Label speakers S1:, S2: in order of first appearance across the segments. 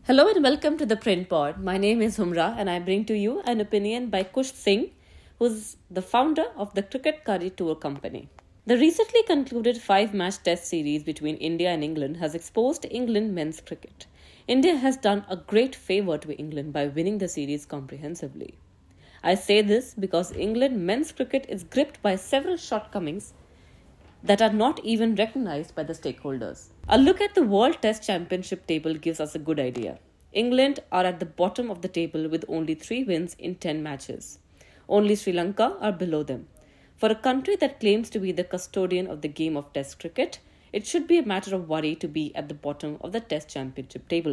S1: Hello and welcome to the Print Pod. My name is Humra and I bring to you an opinion by Kush Singh, who's the founder of the Cricket Curry Tour Company. The recently concluded 5-match test series between India and England has exposed England men's cricket. India has done a great favour to England by winning the series comprehensively. I say this because England men's cricket is gripped by several shortcomings that are not even recognized by the stakeholders. A look at the World Test Championship table gives us a good idea. England are at the bottom of the table with only 3 wins in 10 matches. Only Sri Lanka are below them. For a country that claims to be the custodian of the game of Test cricket, it should be a matter of worry to be at the bottom of the Test Championship table.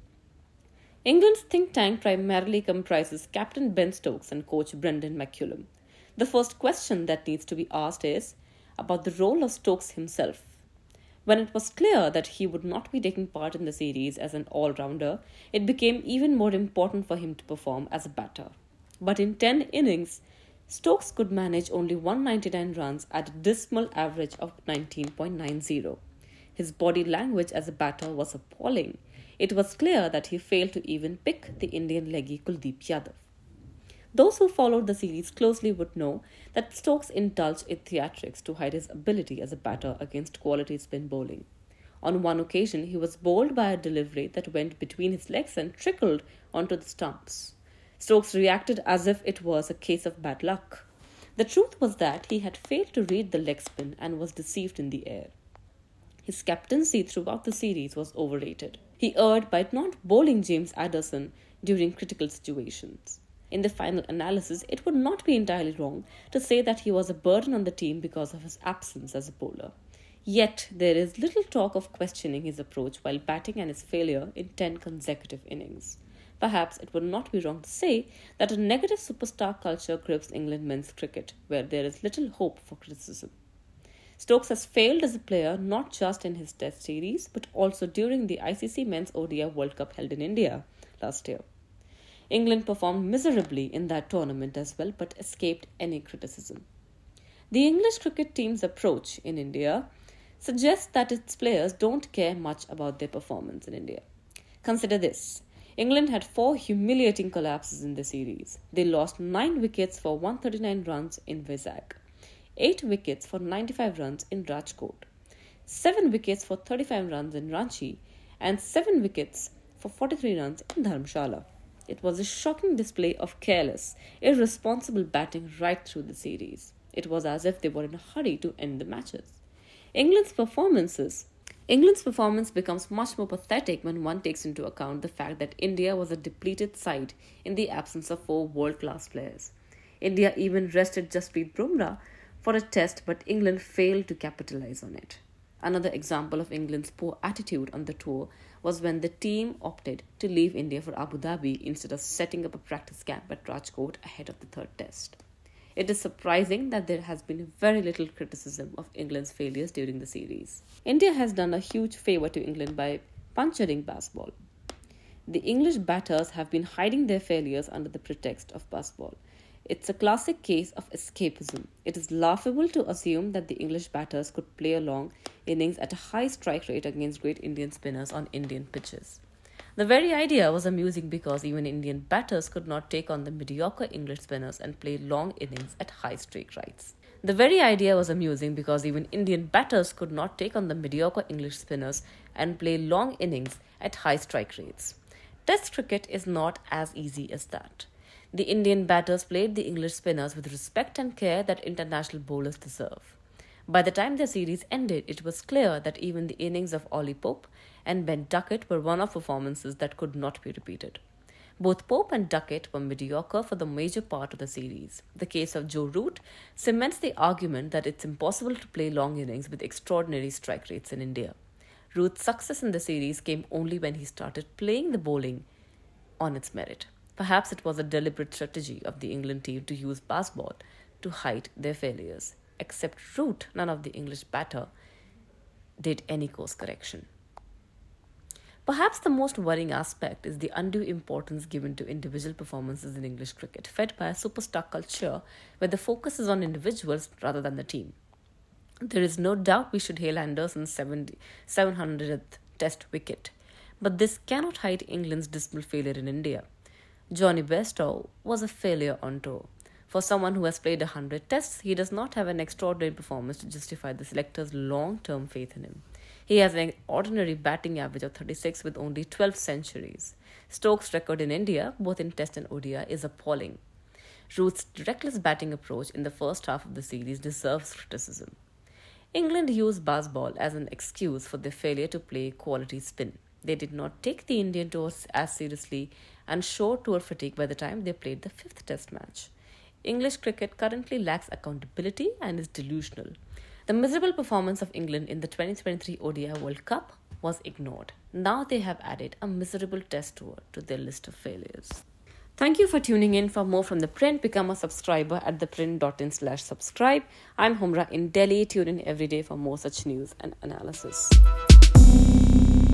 S1: England's think tank primarily comprises Captain Ben Stokes and coach Brendan McCullum. The first question that needs to be asked is about the role of Stokes himself. When it was clear that he would not be taking part in the series as an all-rounder, it became even more important for him to perform as a batter. But in 10 innings, Stokes could manage only 199 runs at a dismal average of 19.90. His body language as a batter was appalling. It was clear that he failed to even pick the Indian leggy Kuldeep Yadav. Those who followed the series closely would know that Stokes indulged in theatrics to hide his ability as a batter against quality spin bowling. On one occasion, he was bowled by a delivery that went between his legs and trickled onto the stumps. Stokes reacted as if it was a case of bad luck. The truth was that he had failed to read the leg spin and was deceived in the air. His captaincy throughout the series was overrated. He erred by not bowling James Anderson during critical situations. In the final analysis, it would not be entirely wrong to say that he was a burden on the team because of his absence as a bowler. Yet, there is little talk of questioning his approach while batting and his failure in 10 consecutive innings. Perhaps it would not be wrong to say that a negative superstar culture grips England men's cricket, where there is little hope for criticism. Stokes has failed as a player not just in his Test series, but also during the ICC Men's ODI World Cup held in India last year. England performed miserably in that tournament as well, but escaped any criticism. The English cricket team's approach in India suggests that its players don't care much about their performance in India. Consider this. England had 4 humiliating collapses in the series. They lost 9 wickets for 139 runs in Vizag, 8 wickets for 95 runs in Rajkot, 7 wickets for 35 runs in Ranchi, and 7 wickets for 43 runs in Dharamshala. It was a shocking display of careless, irresponsible batting right through the series. It was as if they were in a hurry to end the matches. England's performance becomes much more pathetic when one takes into account the fact that India was a depleted side in the absence of 4 world-class players. India even rested Jasprit Bumrah for a test, but England failed to capitalize on it. Another example of England's poor attitude on the tour was when the team opted to leave India for Abu Dhabi instead of setting up a practice camp at Rajkot ahead of the 3rd test. It is surprising that there has been very little criticism of England's failures during the series. India has done a huge favour to England by puncturing baseball. The English batters have been hiding their failures under the pretext of baseball. It's a classic case of escapism. It is laughable to assume that the English batters could play a long innings at a high strike rate against great Indian spinners on Indian pitches. The very idea was amusing because even Indian batters could not take on the mediocre English spinners and play long innings at high strike rates. The very idea was amusing because even Indian batters could not take on the mediocre English spinners and play long innings at high strike rates. Test cricket is not as easy as that. The Indian batters played the English spinners with respect and care that international bowlers deserve. By the time the series ended, it was clear that even the innings of Ollie Pope and Ben Duckett were one-off performances that could not be repeated. Both Pope and Duckett were mediocre for the major part of the series. The case of Joe Root cements the argument that it's impossible to play long innings with extraordinary strike rates in India. Root's success in the series came only when he started playing the bowling on its merit. Perhaps it was a deliberate strategy of the England team to use baseball to hide their failures. Except Root, none of the English batter did any course correction. Perhaps the most worrying aspect is the undue importance given to individual performances in English cricket, fed by a superstar culture where the focus is on individuals rather than the team. There is no doubt we should hail Anderson's 700th Test wicket, But this cannot hide England's dismal failure in India. Johnny Bairstow was a failure on tour. For someone who has played 100 tests, he does not have an extraordinary performance to justify the selectors' long-term faith in him. He has an ordinary batting average of 36 with only 12 centuries. Stokes' record in India, both in Test and ODI, is appalling. Root's reckless batting approach in the first half of the series deserves criticism. England used baseball as an excuse for their failure to play quality spin. They did not take the Indian tours as seriously and showed tour fatigue by the time they played the fifth Test match. English cricket currently lacks accountability and is delusional. The miserable performance of England in the 2023 ODI World Cup was ignored. Now they have added a miserable Test tour to their list of failures. Thank you for tuning in. For more from The Print, become a subscriber at theprint.in/subscribe. I'm Humra in Delhi. Tune in every day for more such news and analysis.